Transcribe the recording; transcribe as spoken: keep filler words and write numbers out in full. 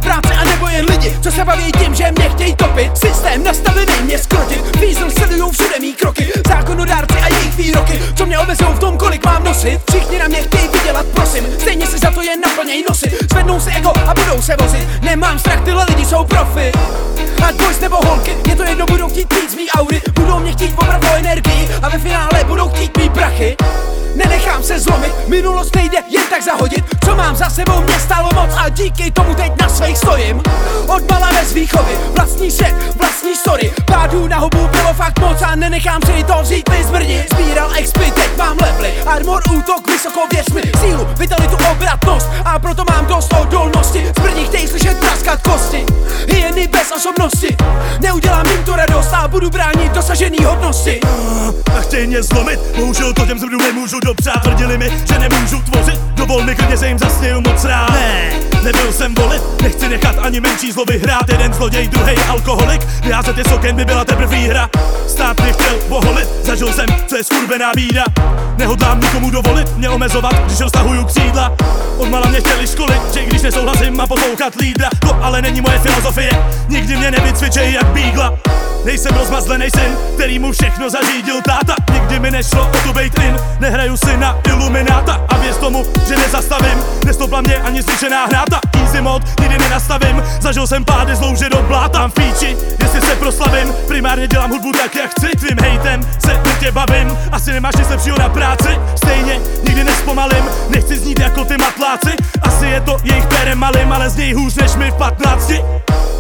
práce a nebo jen lidi, co se baví tím, že mě chtějí topit. Systém nastavený mě skrotit, vízl sledujou všude mý kroky, zákonodárci a jejich výroky, co mě omezujou v tom, kolik mám nosit. Všichni na mě chtějí vydělat, prosím, stejně si za to jen naplněj nosy. Zvednou si ego a budou se vozit, nemám strach, tyhle lidi jsou profi. Ať boys nebo holky, mě to jedno, budou chtít mít z mý aury, budou mě chtít opravdu energii a ve finále budou chtít mít prachy. Nenechám se zlomit, minulost nejde jen tak zahodit. Co mám za sebou, mě stálo moc a díky tomu teď na svých stojím. Odmala bez výchovy, vlastní svět, vlastní story. Pádů na hubu bylo fakt moc a nenechám si to vzít mi zmrdit. Sbíral expy, teď mám levely, armor, útok, vysoko, věř mi, sílu, vitalitu, obratnost a proto mám dost odolnosti. Zmrdí chtějí slyšet praskat kosti, hyeny bez osobnosti. Neudělám jim to radost a budu bránit dosažený hodnosti. A chtějí mě zlomit, bohužel to těm zmrdům nemůžu dopřát. Tvrdili mi, že nemůžu tvořit, dovol mi klidně, se jim zasněju moc rád. Ne, nebyl jsem volit, nechci nechat ani menší zlo vyhrát. Jeden zloděj, druhej alkoholik, vyházet je sokem by byla teprve výhra. Stát mě chtěl oholit, zažil jsem, co je skurvená bída. Nehodlám nikomu dovolit mě omezovat, když roztahuju křídla. Odmala mě chtěli školit, že když nesouhlasím a poslouchat lídra. To ale není moje filozofie, nikdy mě nevycvičej jak bígla. Nejsem rozmazlený syn, který mu všechno zařídil táta. Nikdy mi nešlo o to bejt in, nehraju si na ilumináta. A věř tomu, že nezastavím, nestopla mě ani zničená hráta. Easy mod nikdy nenastavím, zažil jsem pády zlouže do bláta. Mám fíči, jestli se proslavím, primárně dělám hudbu tak jak chci. Tvým hejtem se tě bavím, asi nemáš nic lepšího na práci. Stejně nikdy nespomalím, nechci znít jako ty matláci. Asi je to jejich pérem malým, ale z něj hůř než mi v patnácti.